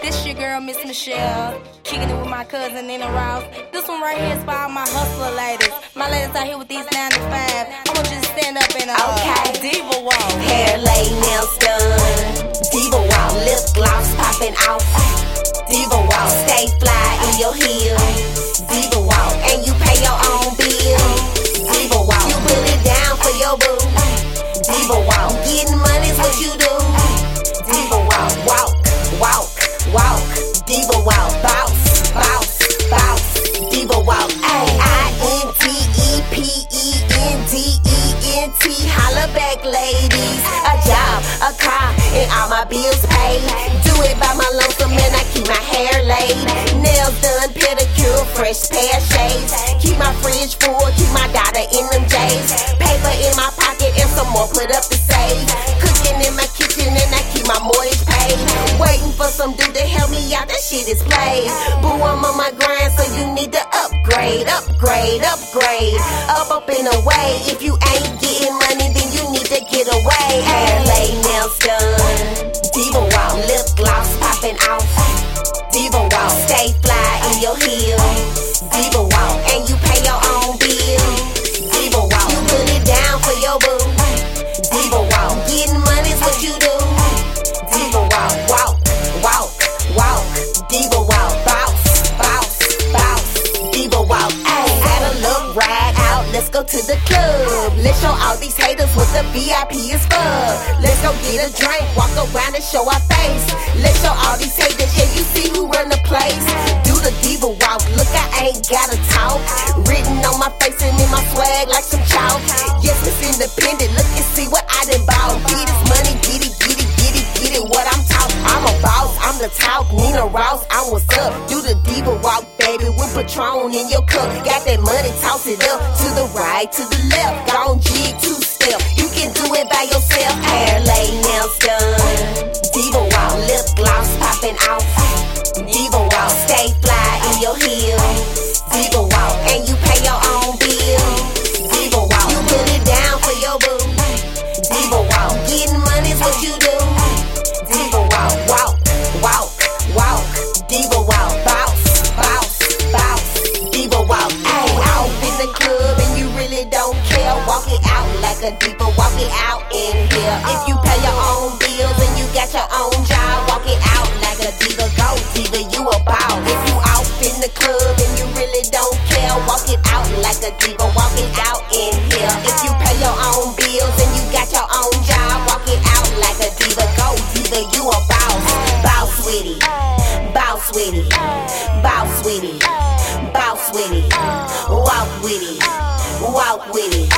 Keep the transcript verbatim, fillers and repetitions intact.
This your girl, Miss Michelle, kicking it with my cousin Nina Ross. This one right here is for all my hustler ladies. My ladies out here with these nine to five. I want you to stand up and uh, okay. diva walk. Hair laid, nails done. Diva walk, lip gloss popping off. Diva walk, stay fly in your heels. Diva walk, and you pay your own bills. Diva walk, you put it down for your boo. Diva walk, getting money's what you do. Diva walk, walk, walk, walk. Diva walk, bounce, bounce, bounce. Diva walk, I N D E P E N D E N T. Holla back, ladies. A job, a car, and all my bills paid. Do it by my lonesome and I keep my hair laid. Nails done, pedicure, fresh pair of shades. Keep my fridge full, keep my daughter in them J's. Paper in my pocket and some more put up to save. Cooking in my kitchen and I keep my mortgage paid. Waiting for some dude to help me out, that shit is played. Boo, I'm on my grind, so you need to upgrade, upgrade, upgrade. Up, up and away. If you ain't getting money, then you need to get away. Hair laid, nails done. Diva walk, lip gloss popping off. Diva walk, stay fly in your heels. Diva walk, and you pay your own bills. Diva walk, you put it down for your boo. Diva walk, getting money's what you do. Diva walk, walk, walk, walk. Diva walk, bounce, bounce, bounce. Diva walk, ayy. At a look right out, let's go to the club. Let's show all these haters what the V I P is for. Let's go get a drink, walk around and show our face. Let's show all these haters, yeah, you see who run the place. Do the diva walk, look, I ain't gotta talk. Written on my face and in my swag like some chalk. Yes, it's independent, look and see what I done bought. Get this money, get it, get it, get it, get it, what I'm talking. I'm a boss, I'm the talk, Nina Ross, I'm what's up. Do the diva walk, baby, with Patron in your cup. Got that money, toss it up, to the right, to the left. Gone G two-step, you can do it by yourself. Hair laid, nails done. Diva walk, lip gloss popping off. Diva walk, stay fly in your heels. Diva walk, and you pay your own bills. Diva walk, you put it down for your boo. Diva walk, getting money's what you do. Diva walk, walk, walk, walk. Diva walk, bounce, bounce, bounce. Diva walk, ayy, out in the club and you really don't care. Walk it out like a diva, walk it out in here. If you pay your own bills and you got your own job, walk it out like a diva, go diva, you a boss. If you out in the club and you really don't care, walk it out like a diva, walk it out in here. If you pay your own bills and you got your own job, walk it out like a diva, go diva, you a boss. Boss with it, boss with it, boss with it, boss with it. Walk with it, walk with it,